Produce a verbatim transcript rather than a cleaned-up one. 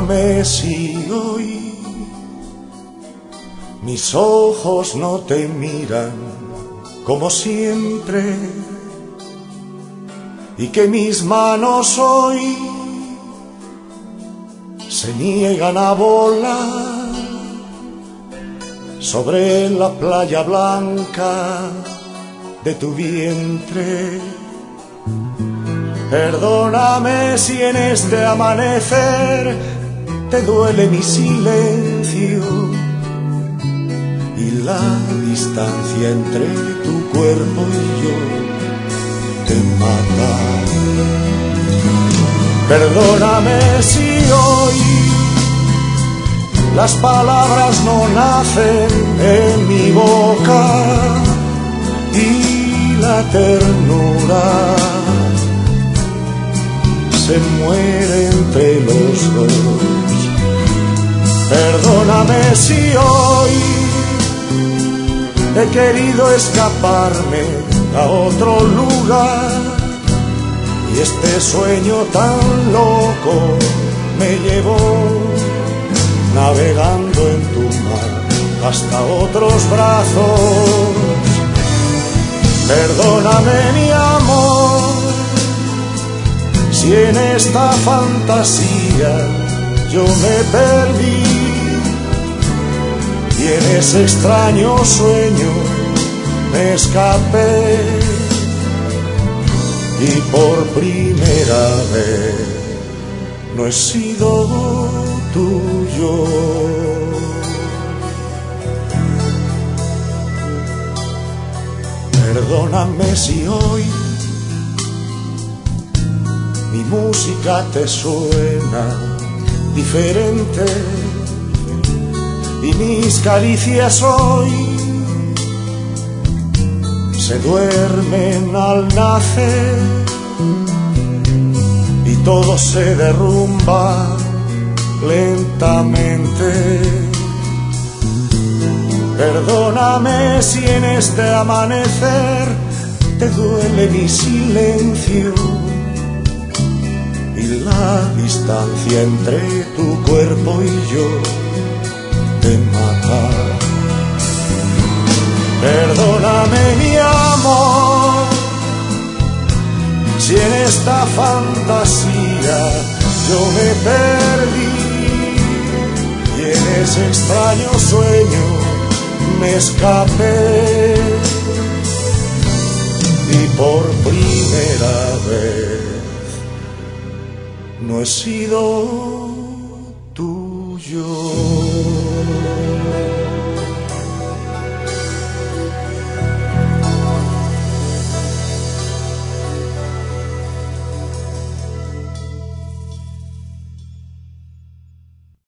Perdóname si hoy mis ojos no te miran como siempre y que mis manos hoy se niegan a volar sobre la playa blanca de tu vientre. Perdóname si en este amanecer te duele mi silencio y la distancia entre tu cuerpo y yo te mata. Perdóname si hoy las palabras no nacen en mi boca y la ternura se muere entre los dos. Perdóname si hoy he querido escaparme a otro lugar y este sueño tan loco me llevó navegando en tu mar hasta otros brazos. Perdóname mi amor si en esta fantasía yo me perdí y en ese extraño sueño me escapé y por primera vez no he sido tuyo. Perdóname si hoy mi música te suena diferente y mis caricias hoy se duermen al nacer y todo se derrumba lentamente. Perdóname si en este amanecer te duele mi silencio y la distancia entre tu cuerpo y yo te mata. Perdóname mi amor si en esta fantasía yo me perdí y en ese extraño sueño me escapé y por primera vez no he sido tuyo.